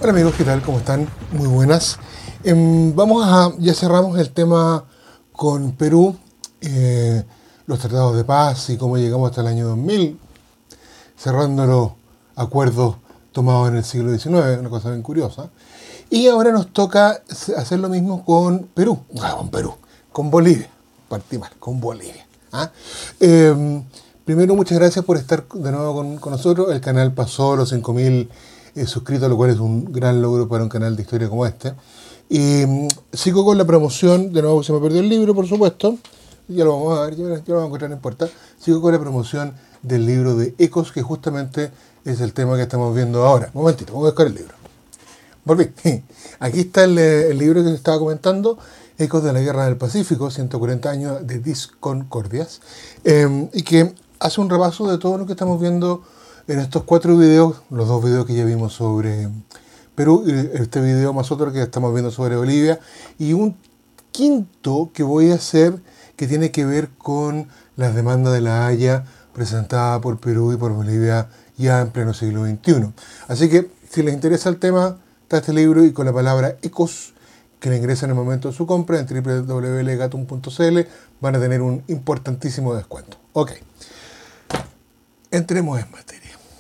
Hola amigos, ¿qué tal? ¿Cómo están? Muy buenas. Ya cerramos el tema con Perú, los tratados de paz y cómo llegamos hasta el año 2000, cerrando los acuerdos tomados en el siglo XIX, una cosa bien curiosa. Y ahora nos toca hacer lo mismo con Perú, con Bolivia, partí mal, con Bolivia. ¿Ah? Primero, muchas gracias por estar de nuevo con nosotros. El canal pasó los 5.000 suscritos, lo cual es un gran logro para un canal de historia como este. Y sigo con la promoción, de nuevo se me perdió el libro, por supuesto. Ya lo vamos a ver, ya lo vamos a encontrar, no importa. Sigo con la promoción del libro de Ecos, que justamente es el tema que estamos viendo ahora. Un momentito, vamos a buscar el libro. Volví. Aquí está el libro que les estaba comentando, Ecos de la Guerra del Pacífico, 140 años de disconcordias, y que hace un repaso de todo lo que estamos viendo en estos 4 videos, los 2 videos que ya vimos sobre Perú, este video más otro que estamos viendo sobre Bolivia, y un quinto que voy a hacer que tiene que ver con las demandas de la Haya presentada por Perú y por Bolivia ya en pleno siglo XXI. Así que, si les interesa el tema, está este libro y con la palabra ECOS, que le ingresan en el momento de su compra en www.legatum.cl, van a tener un importantísimo descuento. Ok, entremos en materia.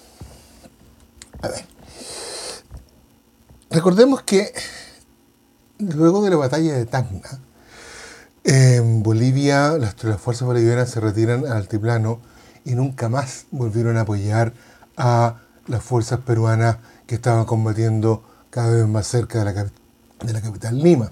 A ver, recordemos que luego de la batalla de Tacna, en Bolivia, las fuerzas bolivianas se retiran al altiplano y nunca más volvieron a apoyar a las fuerzas peruanas que estaban combatiendo cada vez más cerca de la capital Lima.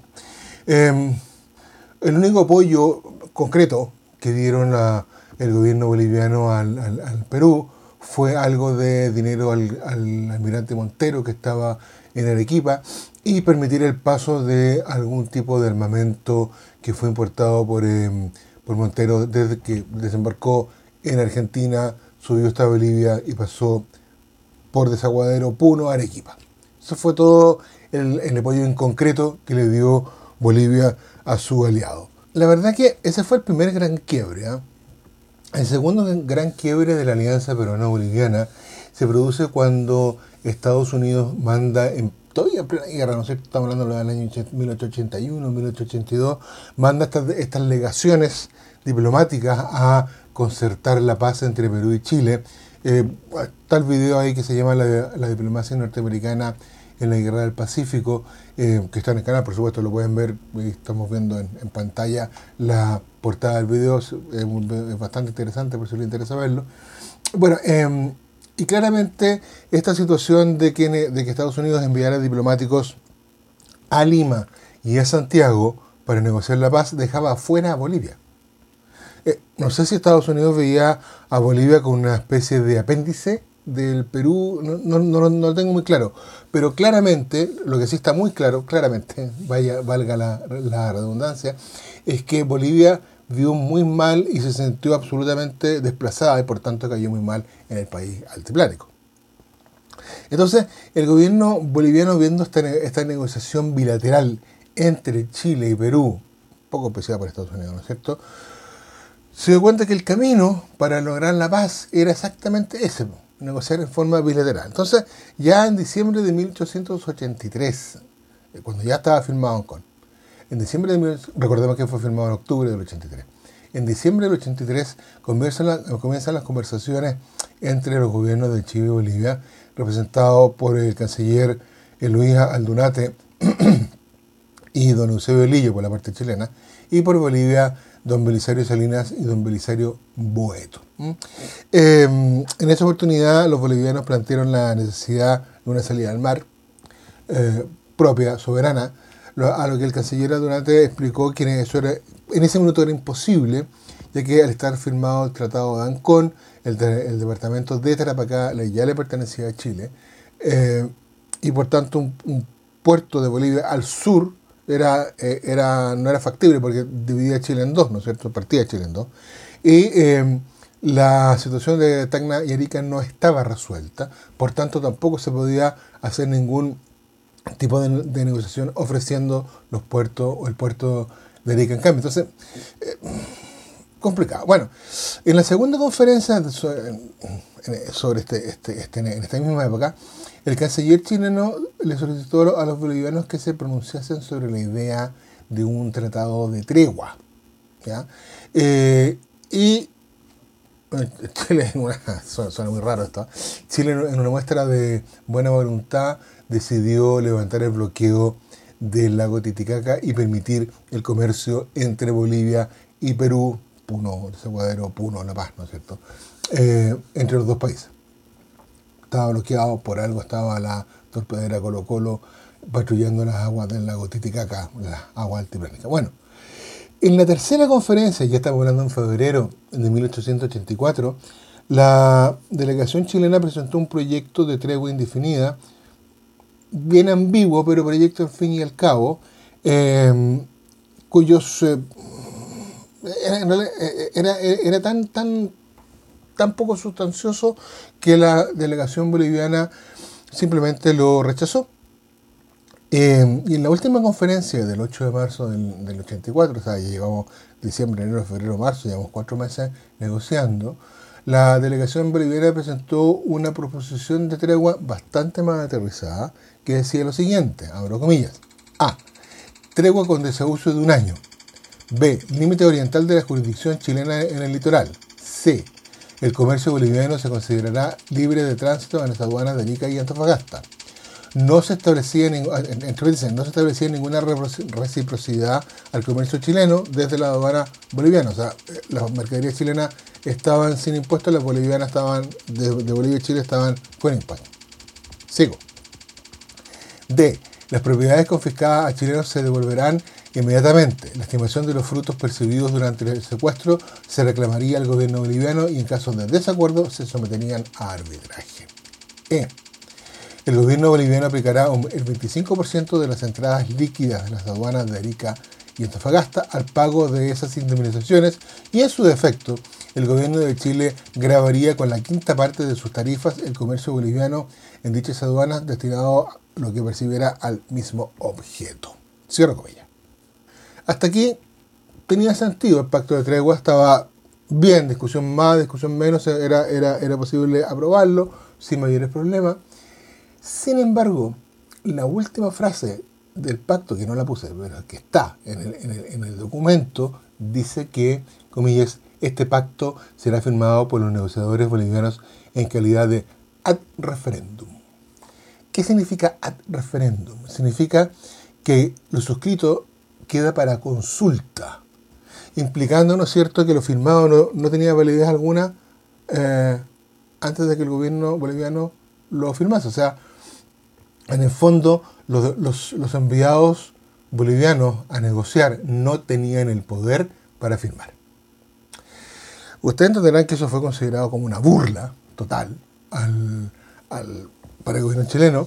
El único apoyo concreto que dieron el gobierno boliviano al Perú fue algo de dinero al almirante Montero, que estaba en Arequipa, y permitir el paso de algún tipo de armamento que fue importado por Montero desde que desembarcó en Argentina, subió hasta Bolivia y pasó por Desaguadero, Puno, Arequipa. Eso fue todo el apoyo en concreto que le dio Bolivia a su aliado. La verdad que ese fue el primer gran quiebre, ¿eh? El segundo gran quiebre de la alianza peruano-boliviana se produce cuando Estados Unidos manda, todavía en plena guerra, no sé, estamos hablando del año 1881, 1882, manda estas legaciones diplomáticas a concertar la paz entre Perú y Chile. Está el video ahí que se llama la diplomacia norteamericana en la Guerra del Pacífico, que está en el canal, por supuesto lo pueden ver, estamos viendo en pantalla la portada del video, es bastante interesante por si les interesa verlo. Bueno, y claramente esta situación de que Estados Unidos enviara diplomáticos a Lima y a Santiago para negociar la paz dejaba afuera a Bolivia. No sé si Estados Unidos veía a Bolivia como una especie de apéndice del Perú, no lo tengo muy claro, pero claramente, lo que sí está muy claro, valga la redundancia, es que Bolivia vio muy mal y se sintió absolutamente desplazada y por tanto cayó muy mal en el país altiplánico. Entonces, el gobierno boliviano, viendo esta negociación bilateral entre Chile y Perú, poco apreciada por Estados Unidos, ¿no es cierto?, se dio cuenta que el camino para lograr la paz era exactamente ese, negociar en forma bilateral. Entonces, ya en diciembre de 1883, cuando ya estaba firmado Ancón, recordemos que fue firmado en octubre del 83, en diciembre del 83 comienzan las conversaciones entre los gobiernos de Chile y Bolivia, representados por el canciller Luis Aldunate y don Eusebio Lillo por la parte chilena, y por Bolivia don Belisario Salinas y don Belisario Boeto. En esa oportunidad los bolivianos plantearon la necesidad de una salida al mar propia, soberana, a lo que el canciller Aldunate explicó que eso en ese minuto era imposible, ya que al estar firmado el Tratado de Ancón, el departamento de Tarapacá ya le pertenecía a Chile, y por tanto un puerto de Bolivia al sur no era factible porque dividía Chile en dos, ¿no es cierto? Partía Chile en dos. Y la situación de Tacna y Arica no estaba resuelta, por tanto tampoco se podía hacer ningún tipo de negociación ofreciendo los puertos o el puerto de Arica en cambio. Entonces, complicado. Bueno, en la segunda conferencia sobre en esta misma época, el canciller chileno le solicitó a los bolivianos que se pronunciasen sobre la idea de un tratado de tregua, ¿ya? Y Chile, suena muy raro esto, Chile en una muestra de buena voluntad decidió levantar el bloqueo del lago Titicaca y permitir el comercio entre Bolivia y Perú, Puno, Desaguadero, Puno, La Paz, ¿no es cierto?, entre los dos países. Estaba bloqueado, por algo estaba la torpedera Colo Colo patrullando las aguas del lago Titicaca, las aguas altiplánicas. Bueno, en la tercera conferencia, ya estamos hablando en febrero de 1884, la delegación chilena presentó un proyecto de tregua indefinida, bien ambiguo, pero proyecto al fin y al cabo, cuyos era tan poco sustancioso que la delegación boliviana simplemente lo rechazó. Y en la última conferencia del 8 de marzo del 84, o sea, ya llevamos diciembre, enero, febrero, marzo, llevamos 4 meses negociando, la delegación boliviana presentó una proposición de tregua bastante más aterrizada que decía lo siguiente, abro comillas: A. Tregua con desahucio de 1 año. B. Límite oriental de la jurisdicción chilena en el litoral. C. El comercio boliviano se considerará libre de tránsito en las aduanas de Arica y Antofagasta. No se establecía ninguna reciprocidad al comercio chileno desde la aduana boliviana. O sea, las mercaderías chilenas estaban sin impuestos, las bolivianas estaban de Bolivia y Chile estaban con impuestos. Sigo. D. Las propiedades confiscadas a chilenos se devolverán inmediatamente. La estimación de los frutos percibidos durante el secuestro se reclamaría al gobierno boliviano y en caso de desacuerdo se someterían a arbitraje. E. El gobierno boliviano aplicará el 25% de las entradas líquidas de las aduanas de Arica y Antofagasta al pago de esas indemnizaciones y, en su defecto, el gobierno de Chile grabaría con la quinta parte de sus tarifas el comercio boliviano en dichas aduanas destinado a lo que percibiera al mismo objeto. Cierro comillas. Hasta aquí tenía sentido, el pacto de tregua estaba bien, discusión más, discusión menos, era posible aprobarlo sin mayores problemas. Sin embargo, la última frase del pacto, que no la puse, pero que está en el documento, dice que, comillas, este pacto será firmado por los negociadores bolivianos en calidad de ad referendum. ¿Qué significa ad referendum? Significa que lo suscrito queda para consulta, implicando, ¿no es cierto?, que lo firmado no tenía validez alguna antes de que el gobierno boliviano lo firmase. O sea, en el fondo, los enviados bolivianos a negociar no tenían el poder para firmar. Ustedes entenderán que eso fue considerado como una burla total para el gobierno chileno,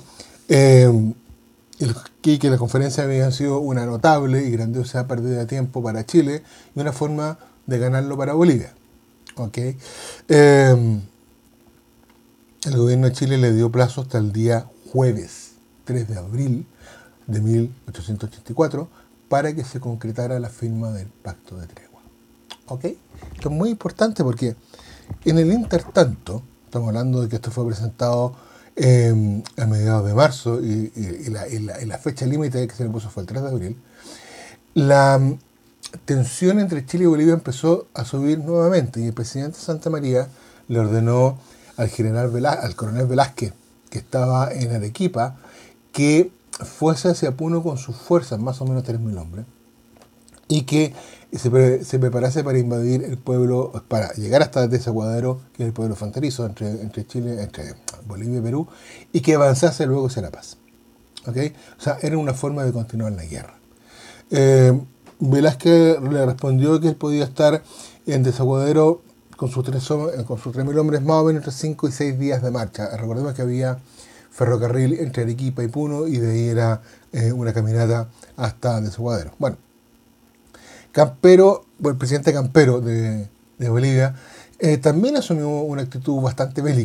y que la conferencia había sido una notable y grandiosa pérdida de tiempo para Chile y una forma de ganarlo para Bolivia. ¿Okay? El gobierno de Chile le dio plazo hasta el día jueves 3 de abril de 1884 para que se concretara la firma del pacto de tregua. ¿Ok? Esto es muy importante porque en el intertanto, estamos hablando de que esto fue presentado a mediados de marzo y la fecha límite que se le puso fue el 3 de abril, la tensión entre Chile y Bolivia empezó a subir nuevamente y el presidente Santa María le ordenó al coronel Velázquez, que estaba en Arequipa, que fuese hacia Puno con sus fuerzas, más o menos 3.000 hombres, y que se preparase para invadir el pueblo, para llegar hasta Desaguadero, que es el pueblo fronterizo entre Chile, entre Bolivia y Perú, y que avanzase luego hacia La Paz. ¿Okay? O sea, era una forma de continuar la guerra. Velázquez le respondió que él podía estar en Desaguadero con sus 3.000 hombres más o menos entre 5 y 6 días de marcha. Recordemos que había ferrocarril entre Arequipa y Puno y de ahí era una caminata hasta Desaguadero. Bueno, el presidente Campero de Bolivia también asumió una actitud bastante bélica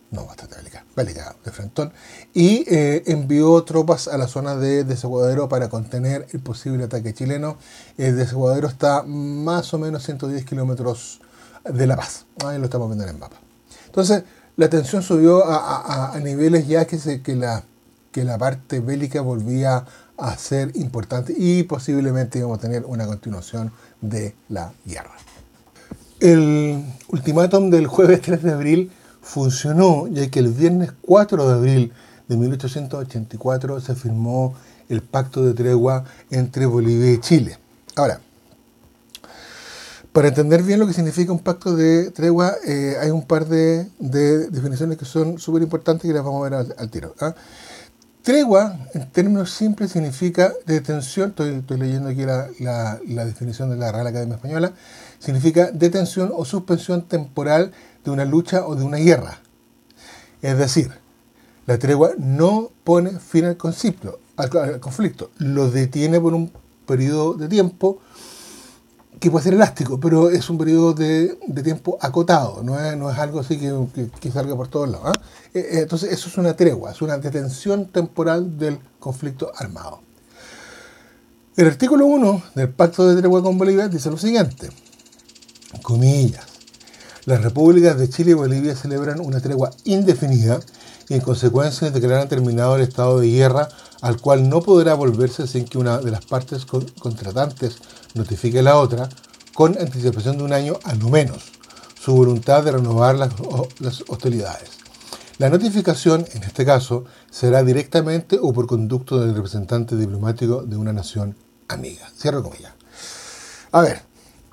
no bastante bélica de frentón, y envió tropas a la zona de Desaguadero para contener el posible ataque chileno. Desaguadero está más o menos 110 kilómetros de La Paz. Ahí lo estamos viendo en el mapa. Entonces, la tensión subió a niveles ya que la parte bélica volvía a ser importante y posiblemente íbamos a tener una continuación de la guerra. El ultimátum del jueves 3 de abril funcionó, ya que el viernes 4 de abril de 1884 se firmó el pacto de tregua entre Bolivia y Chile. Ahora, para entender bien lo que significa un pacto de tregua, hay un par de definiciones que son súper importantes y las vamos a ver al tiro. Tregua, en términos simples, significa detención. Estoy leyendo aquí la definición de la Real Academia Española. Significa detención o suspensión temporal de una lucha o de una guerra. Es decir, la tregua no pone fin al conflicto. Lo detiene por un periodo de tiempo que puede ser elástico, pero es un periodo de tiempo acotado, no es algo así que salga por todos lados. Entonces eso es una tregua, es una detención temporal del conflicto armado. El artículo 1 del Pacto de Tregua con Bolivia dice lo siguiente, comillas, las repúblicas de Chile y Bolivia celebran una tregua indefinida y en consecuencia declaran terminado el estado de guerra al cual no podrá volverse sin que una de las partes contratantes notifique a la otra, con anticipación de un año a lo menos, su voluntad de renovar las hostilidades. La notificación, en este caso, será directamente o por conducto del representante diplomático de una nación amiga. Cierro comillas. A ver.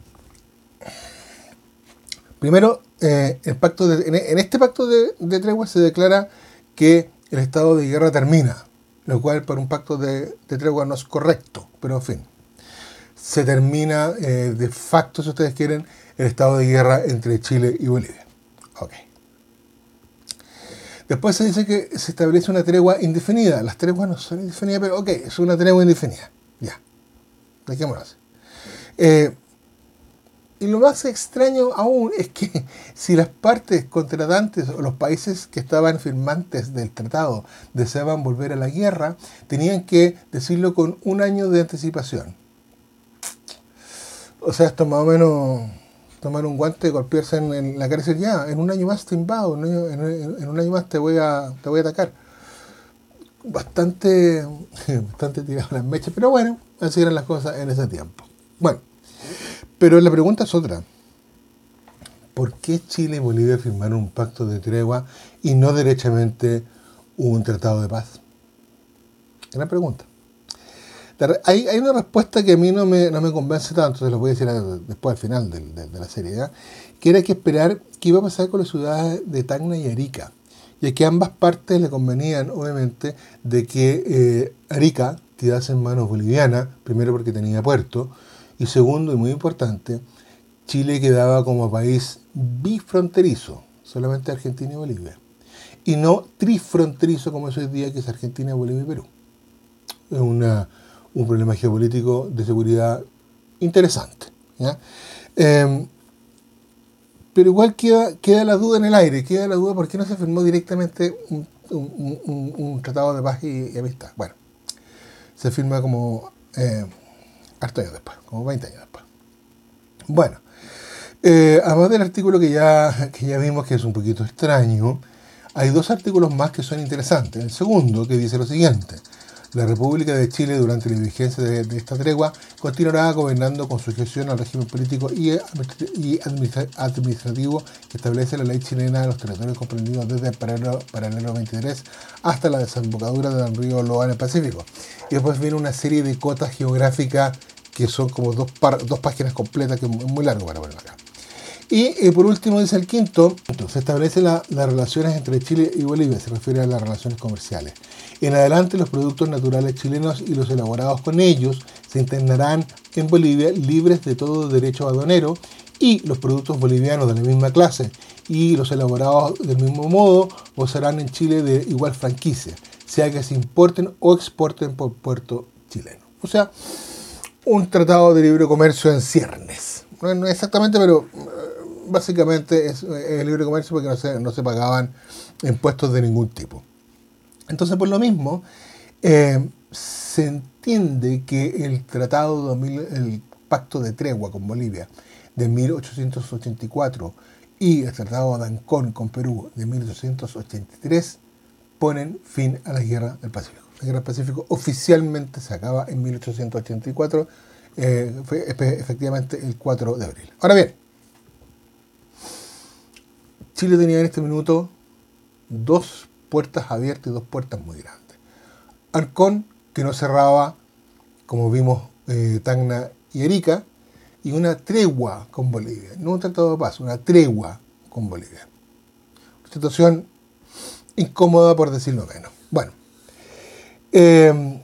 Primero, en este pacto de tregua se declara que el estado de guerra termina, lo cual para un pacto de tregua no es correcto, pero en fin. Se termina de facto, si ustedes quieren, el estado de guerra entre Chile y Bolivia. Ok. Después se dice que se establece una tregua indefinida. Las treguas no son indefinidas, pero ok, es una tregua indefinida. Ya. Dejémoslo así. Y lo más extraño aún es que si las partes contratantes o los países que estaban firmantes del tratado deseaban volver a la guerra, tenían que decirlo con un año de anticipación. O sea, esto más o menos tomar un guante, golpearse en la cara y decir, ya, en un año más te invado, en un año más te voy a atacar. Bastante tirado las mechas, pero bueno, así eran las cosas en ese tiempo. Bueno, pero la pregunta es otra. ¿Por qué Chile y Bolivia firmaron un pacto de tregua y no derechamente un tratado de paz? Gran pregunta. Hay una respuesta que a mí no me convence tanto, se lo voy a decir después al final de la serie, ¿ya? Que era que esperar qué iba a pasar con las ciudades de Tacna y Arica, ya que a ambas partes le convenían, obviamente, de que Arica quedase en manos bolivianas, primero porque tenía puerto, y segundo, y muy importante, Chile quedaba como país bifronterizo, solamente Argentina y Bolivia, y no trifronterizo como es hoy día, que es Argentina, Bolivia y Perú. Es un problema geopolítico de seguridad interesante, ¿ya? Pero igual queda la duda en el aire, queda la duda por qué no se firmó directamente un tratado de paz y amistad. Bueno, se firma como harto años después, como 20 años después. Bueno, además del artículo que ya vimos que es un poquito extraño, hay dos artículos más que son interesantes. El segundo, que dice lo siguiente: la República de Chile, durante la vigencia de esta tregua, continuará gobernando con sujeción al régimen político y administrativo que establece la ley chilena de los territorios comprendidos desde el paralelo 23 hasta la desembocadura del río Loa en el Pacífico. Y después viene una serie de cotas geográficas que son como dos páginas completas, que es muy largo para ponerlo acá. Y por último dice el quinto, se establecen las relaciones entre Chile y Bolivia, se refiere a las relaciones comerciales. En adelante los productos naturales chilenos y los elaborados con ellos se internarán en Bolivia libres de todo derecho aduanero, y los productos bolivianos de la misma clase y los elaborados del mismo modo gozarán en Chile de igual franquicia, sea que se importen o exporten por puerto chileno. O sea, un tratado de libre comercio en ciernes. No exactamente, pero básicamente es libre comercio porque no se pagaban impuestos de ningún tipo. Entonces, por lo mismo, se entiende que el el pacto de tregua con Bolivia de 1884 y el tratado de Ancón con Perú de 1883 ponen fin a la Guerra del Pacífico. La Guerra del Pacífico oficialmente se acaba en 1884, fue efectivamente el 4 de abril. Ahora bien, Chile tenía en este minuto dos puertas abiertas y dos puertas muy grandes. Ancón, que no cerraba, como vimos, Tacna y Arica, y una tregua con Bolivia. No un tratado de paz, una tregua con Bolivia. Una situación incómoda, por decirlo menos. Bueno, en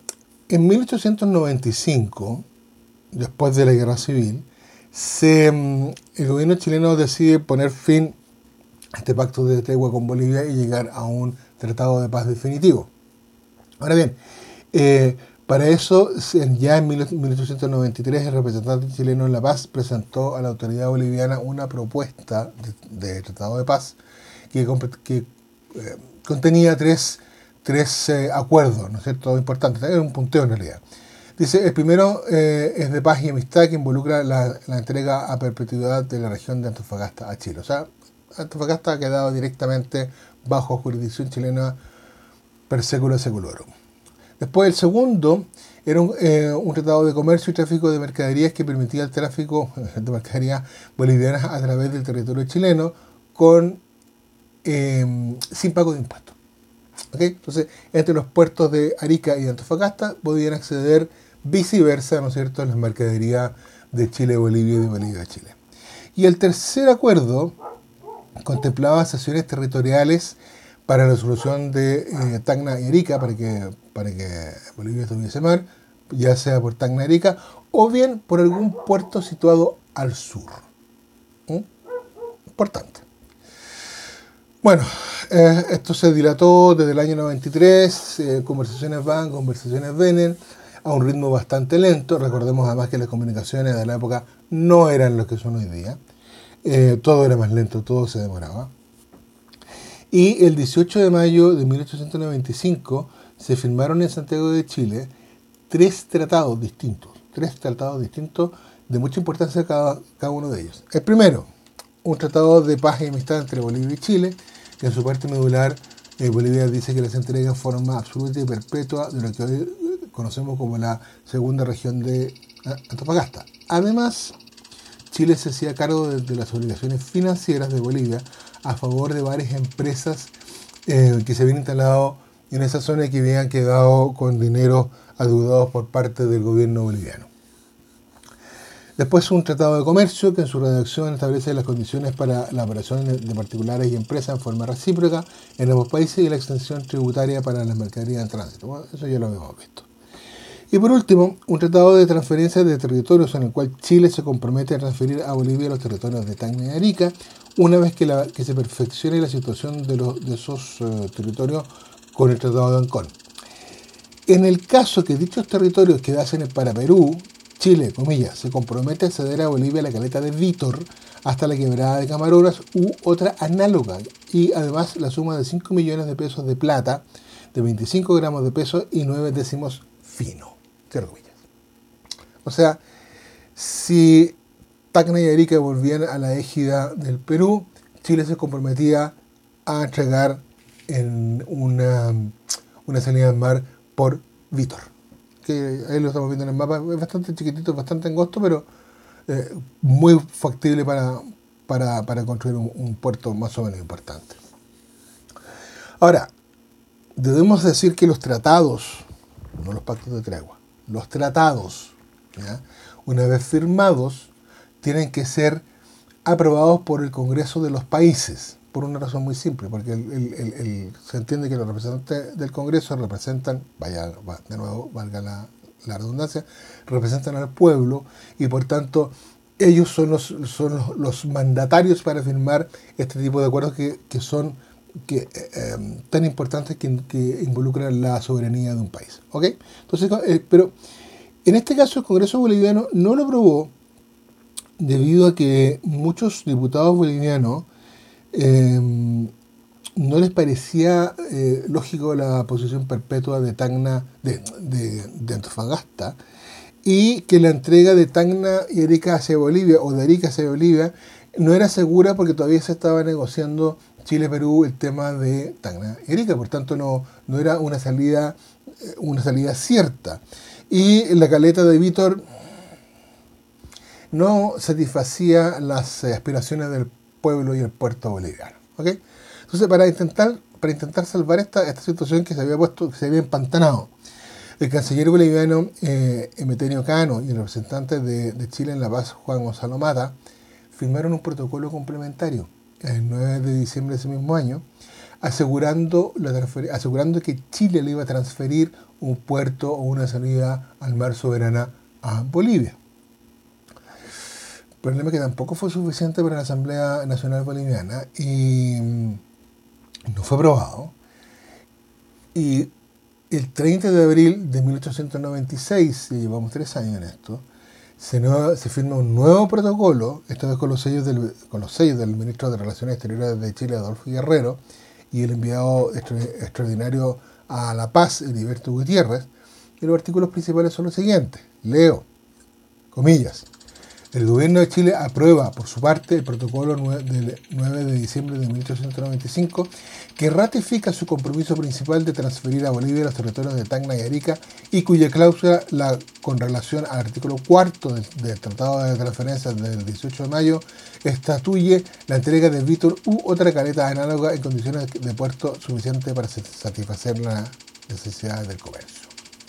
1895, después de la Guerra Civil, el gobierno chileno decide poner fin a este pacto de tregua con Bolivia y llegar a un tratado de paz definitivo. Ahora bien, para eso, ya en 1893, el representante chileno en La Paz presentó a la autoridad boliviana una propuesta de tratado de paz que contenía tres acuerdos, ¿no es cierto?, importantes. Era un punteo en realidad. Dice, el primero es de paz y amistad, que involucra la entrega a perpetuidad de la región de Antofagasta a Chile. O sea, Antofagasta ha quedado directamente bajo jurisdicción chilena per secula seculorum. Después, el segundo era un tratado de comercio y tráfico de mercaderías que permitía el tráfico de mercaderías bolivianas a través del territorio chileno sin pago de impuestos. ¿Okay? Entonces, entre los puertos de Arica y de Antofagasta podían acceder viceversa, ¿no es cierto?, las mercaderías de Chile a Bolivia y de Bolivia a Chile. Y el tercer acuerdo contemplaba sesiones territoriales para la solución de Tacna y Arica, para que Bolivia tuviese mar, ya sea por Tacna y Arica, o bien por algún puerto situado al sur. Importante. Bueno, esto se dilató desde el año 93, conversaciones van, conversaciones vienen, a un ritmo bastante lento. Recordemos además que las comunicaciones de la época no eran lo que son hoy día. Todo era más lento, todo se demoraba. Y el 18 de mayo de 1895 se firmaron en Santiago de Chile tres tratados distintos de mucha importancia cada uno de ellos. El primero, un tratado de paz y amistad entre Bolivia y Chile, que en su parte medular Bolivia dice que les entrega en forma absoluta y perpetua de lo que hoy conocemos como la segunda región de Antofagasta. Además, Chile se hacía cargo de las obligaciones financieras de Bolivia a favor de varias empresas que se habían instalado en esa zona y que habían quedado con dinero adeudados por parte del gobierno boliviano. Después, un tratado de comercio que en su redacción establece las condiciones para la operación de particulares y empresas en forma recíproca en ambos países y la extensión tributaria para las mercaderías en tránsito. Bueno, eso ya lo habíamos visto. Y por último, un tratado de transferencia de territorios en el cual Chile se compromete a transferir a Bolivia los territorios de Tacna y Arica una vez que se perfeccione la situación de esos territorios con el Tratado de Ancón. En el caso que dichos territorios quedasen para Perú, Chile, comillas, se compromete a ceder a Bolivia la caleta de Vítor hasta la quebrada de Camaroras u otra análoga, y además la suma de 5 millones de pesos de plata, de 25 gramos de peso y 9 décimos fino. Cierro comillas. O sea, si Tacna y Arica volvían a la égida del Perú, Chile se comprometía a entregar en una salida al mar por Vítor. Que ahí lo estamos viendo en el mapa, es bastante chiquitito, bastante angosto, pero muy factible para construir un puerto más o menos importante. Ahora, debemos decir que los tratados, no los pactos de tregua, los tratados, ¿ya?, una vez firmados, tienen que ser aprobados por el Congreso de los países, por una razón muy simple, porque se entiende que los representantes del Congreso representan, de nuevo, valga la redundancia, representan al pueblo y por tanto ellos son los mandatarios para firmar este tipo de acuerdos que son tan importantes que involucran la soberanía de un país. ¿Okay? Entonces, pero en este caso el Congreso boliviano no lo aprobó debido a que muchos diputados bolivianos eh, no les parecía lógico la posición perpetua de Tacna, de Antofagasta, y que la entrega de Tacna y Arica hacia Bolivia, o de Arica hacia Bolivia, no era segura porque todavía se estaba negociando Chile-Perú el tema de Tacna y Arica, por tanto no era una salida cierta. Y la caleta de Vítor no satisfacía las aspiraciones del pueblo y el puerto boliviano. ¿Okay? Entonces, para intentar salvar esta situación que se había empantanado, el canciller boliviano Emeterio Cano y el representante de Chile en La Paz, Juan Gonzalo Mata, firmaron un protocolo complementario el 9 de diciembre de ese mismo año, asegurando que Chile le iba a transferir un puerto o una salida al mar soberana a Bolivia. El problema es que tampoco fue suficiente para la Asamblea Nacional Boliviana y no fue aprobado. Y el 30 de abril de 1896, y llevamos 3 años en esto, se firma un nuevo protocolo, esta vez con los sellos del ministro de Relaciones Exteriores de Chile, Adolfo Guerrero, y el enviado extraordinario a La Paz, Heriberto Gutiérrez, y los artículos principales son los siguientes. Leo, comillas. El gobierno de Chile aprueba, por su parte, el protocolo del 9 de diciembre de 1895, que ratifica su compromiso principal de transferir a Bolivia los territorios de Tacna y Arica, y cuya cláusula, con relación al artículo 4 del Tratado de Transferencias del 18 de mayo, estatuye la entrega de Vítor u otra caleta análoga en condiciones de puerto suficiente para satisfacer las necesidades del comercio.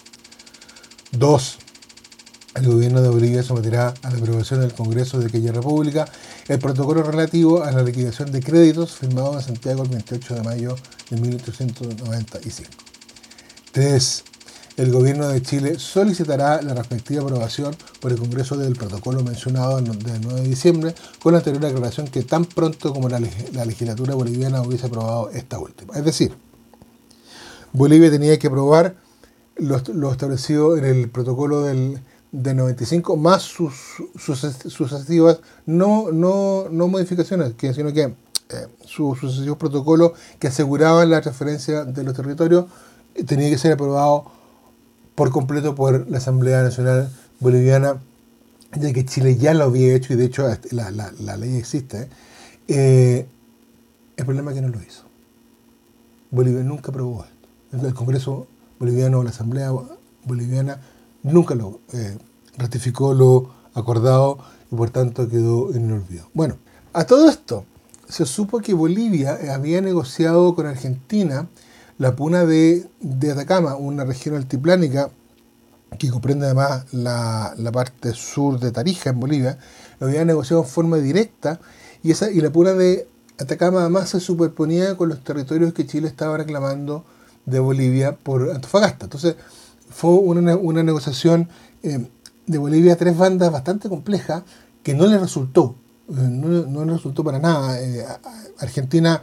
2. El gobierno de Bolivia someterá a la aprobación del Congreso de aquella república el protocolo relativo a la liquidación de créditos firmado en Santiago el 28 de mayo de 1895. 3. El gobierno de Chile solicitará la respectiva aprobación por el Congreso del protocolo mencionado del 9 de diciembre, con la anterior aclaración que tan pronto como la legislatura boliviana hubiese aprobado esta última. Es decir, Bolivia tenía que aprobar lo establecido en el protocolo del 95 más sus sucesivas, no modificaciones, sino que sus sucesivos protocolos que aseguraban la transferencia de los territorios tenía que ser aprobado por completo por la Asamblea Nacional Boliviana, ya que Chile ya lo había hecho y de hecho la ley existe. El problema es que no lo hizo. Bolivia nunca aprobó esto. El Congreso boliviano, la Asamblea Boliviana, nunca lo ratificó lo acordado y por tanto quedó en el olvido. Bueno, a todo esto se supo que Bolivia había negociado con Argentina la puna de Atacama, una región altiplánica que comprende además la parte sur de Tarija en Bolivia. Lo había negociado en forma directa y la puna de Atacama además se superponía con los territorios que Chile estaba reclamando de Bolivia por Antofagasta. Entonces fue una negociación de Bolivia a 3 bandas bastante compleja que no le resultó, no le resultó para nada. Argentina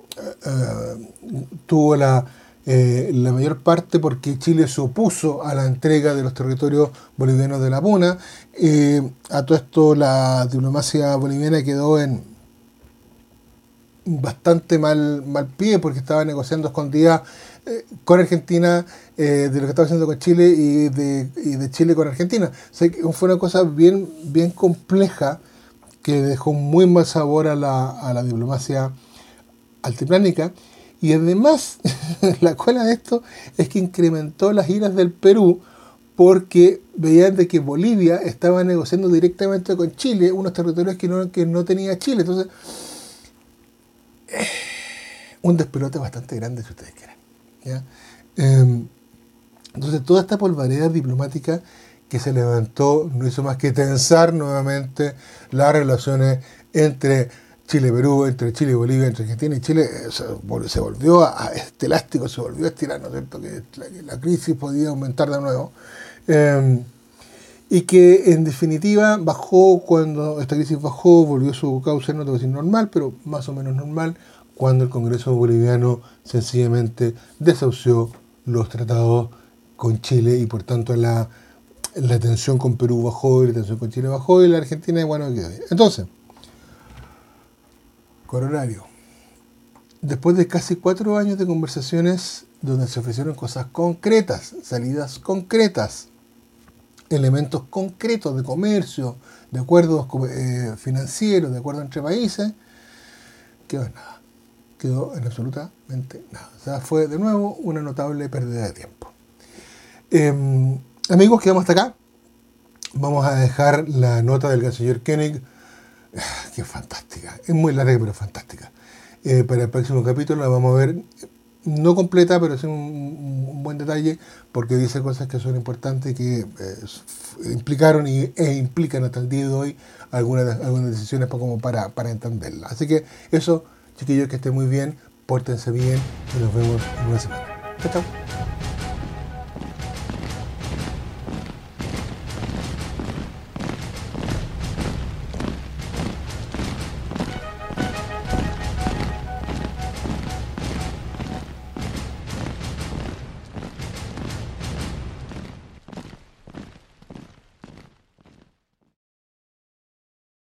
tuvo la mayor parte porque Chile se opuso a la entrega de los territorios bolivianos de la puna. A todo esto la diplomacia boliviana quedó en bastante mal pie porque estaba negociando escondida con Argentina de lo que estaba haciendo con Chile y de Chile con Argentina. O sea, fue una cosa bien compleja que dejó muy mal sabor a la diplomacia altiplánica, y además la cola de esto es que incrementó las iras del Perú porque veían de que Bolivia estaba negociando directamente con Chile unos territorios que no tenía Chile. Entonces, un despelote bastante grande, si ustedes quieren, ¿ya? Entonces toda esta polvareda diplomática que se levantó no hizo más que tensar nuevamente las relaciones entre Chile y Perú, entre Chile y Bolivia, entre Argentina y Chile. Se volvió a este elástico, se volvió a estirar, ¿no es cierto? Que la crisis podía aumentar de nuevo. Y que en definitiva bajó cuando esta crisis bajó, volvió a su cauce, no te voy a decir normal, pero más o menos normal, cuando el Congreso boliviano sencillamente desahució los tratados con Chile y por tanto la la tensión con Perú bajó y la tensión con Chile bajó y la Argentina, bueno, quedó bien. Entonces, corolario. Después de casi 4 años de conversaciones donde se ofrecieron cosas concretas, salidas concretas, elementos concretos de comercio, de acuerdos financieros, de acuerdos entre países, quedó en nada. Quedó en absolutamente nada. O sea, fue de nuevo una notable pérdida de tiempo. Amigos, quedamos hasta acá. Vamos a dejar la nota del canciller Koenig, que es fantástica. Es muy larga, pero fantástica. Para el próximo capítulo la vamos a ver, no completa, pero es un buen detalle, porque dice cosas que son importantes, que implicaron e implican hasta el día de hoy algunas decisiones como para entenderla. Así que eso, chiquillos, que estén muy bien, pórtense bien y nos vemos en una semana. Chao, chao.